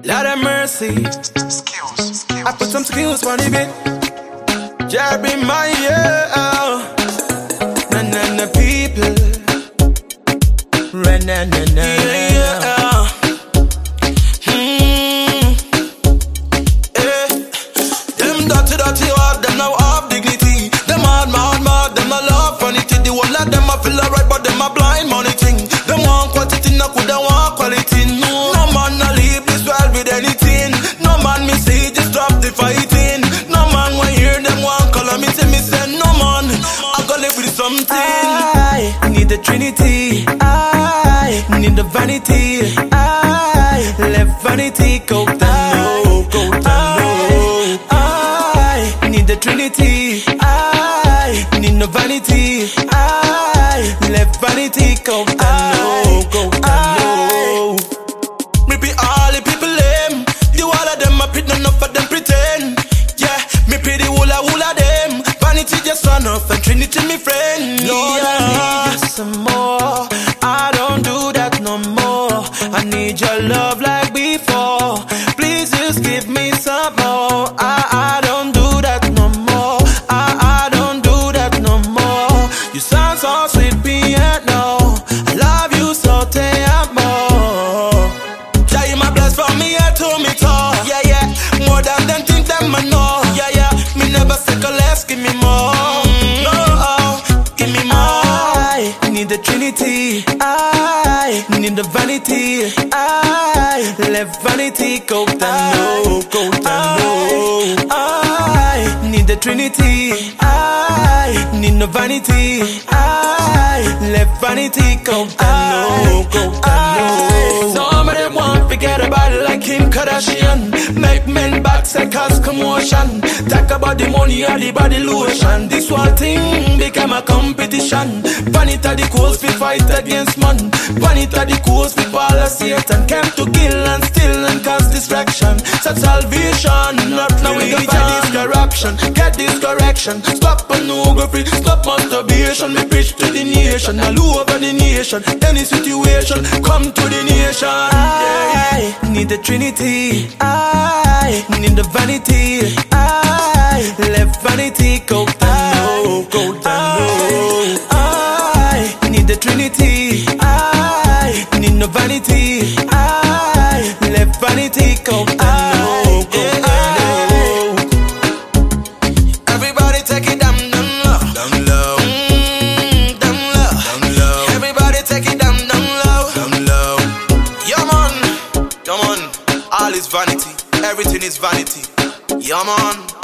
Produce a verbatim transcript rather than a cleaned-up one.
Lord have mercy. Skills, skills. I put some skills on the bit. Jeremiah. Na na na people. Ra na na na. Yeah. Hmm. Eh. Them dirty dirty hard. Them now have dignity. Them hard mad mad. Them a love vanity. The whole of them a feel alright, but them a blind money thing. Them want quantity, no could them want quality. No, no man no leave this world with anything. No man me say just drop the fighting. No man when hear them want color me say me say no man. I go live with something. I need the Trinity. I need the vanity. I left vanity go down low, go down low. I need the Trinity. I need no vanity. I left vanity go down low, go down low. Me be all the people them. The whole of them a pit, none of them pretend. Yeah, me pay the whole of whole of them. Vanity just run off and Trinity me friend. Lord, yeah. I need you some more. I don't do that no more. I need your love like before. Please just give me some more. I, I don't do that no more. I, I don't do that no more. You sound so sweet, piano. I love you so te amo. Yeah, you my bless from me head to me toe. Yeah, yeah. More than them think them I know. Yeah, yeah. Me never second less, give me more. No, oh, give me more. I need the Trinity. I need the vanity. I left vanity go down low, go down low. I need the Trinity. I need no vanity. I left vanity go down low, go down low. Some of them want forget about it like Kim Kardashian. Make men back say cause commotion. Talk about the money or the body lotion. This one thing become a competition. Vanity the cause we fight against man. Vanity the cause we follow Satan. Came to kill and steal and cause distraction. Set salvation, not now we can fight this corruption. Get this correction. Stop pornography, stop masturbation. Me preach to the nation, all over the nation. Any situation, come to the nation. I need the Trinity. I need the vanity. I left vanity go down low, go down low. I need the Trinity. I need no vanity. I left vanity go down low, go down low. Everybody take it down, down low, down low, mm, down low, down low. Everybody take it down, down low, down low. Yeah man, come on. All is vanity, everything is vanity. Yeah man.